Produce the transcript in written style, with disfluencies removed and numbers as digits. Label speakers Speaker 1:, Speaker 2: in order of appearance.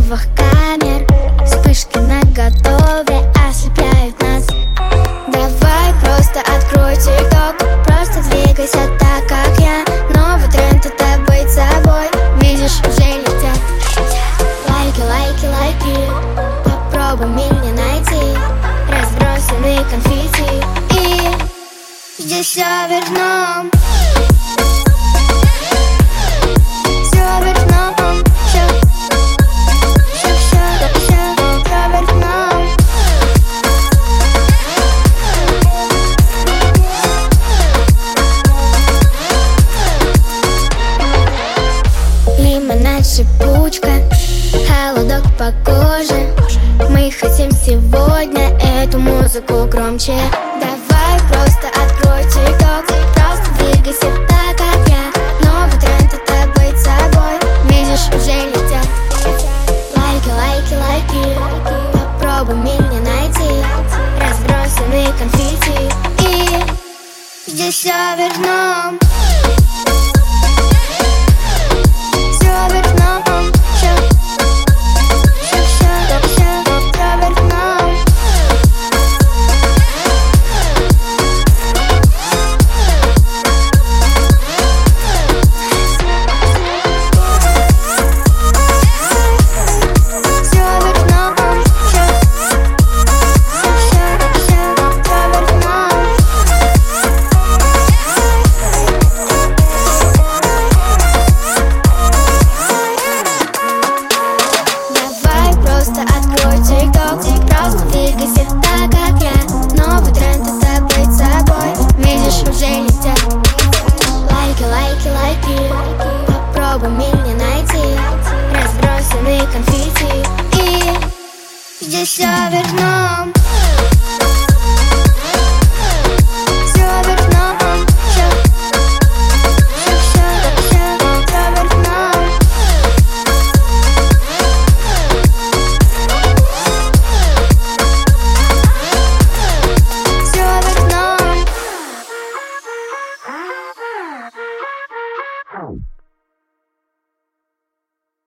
Speaker 1: новых камер. Вспышки наготове ослепляют нас. Давай просто открой TikTok, просто двигайся так, как я. Новый тренд — это быть собой. Видишь, уже летят лайки, лайки, лайки. Попробуй меня найти. Разбросанные конфетти, и здесь все вверх дном. Шипучка, холодок по коже. Мы хотим сегодня эту музыку громче. Давай просто открой TikTok, просто двигайся так, как я. Новый тренд — это быть собой. Видишь, уже летят лайки, лайки, лайки. Попробуй меня найти. Разбросанные конфетти, и здесь все вверх дном. Открой TikTok, просто двигайся так, как я. Новый тренд — это быть собой. Видишь, уже летят лайки, лайки, лайки. Попробуй меня найти. Разбросанные конфетти, и здесь все вверх дном.